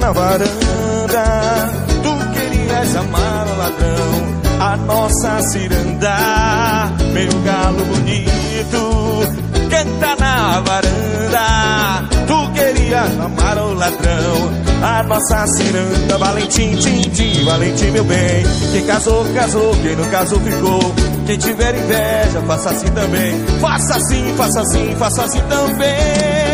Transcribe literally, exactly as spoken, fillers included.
na varanda. Tu querias amar o ladrão, a nossa ciranda. Meu galo bonito canta na varanda. Tu querias amar o ladrão, a nossa ciranda. Valentim, tim, tim, Valentim, meu bem. Quem casou, casou, quem não casou, ficou. Quem tiver inveja, faça assim também. Faça assim, faça assim, faça assim também.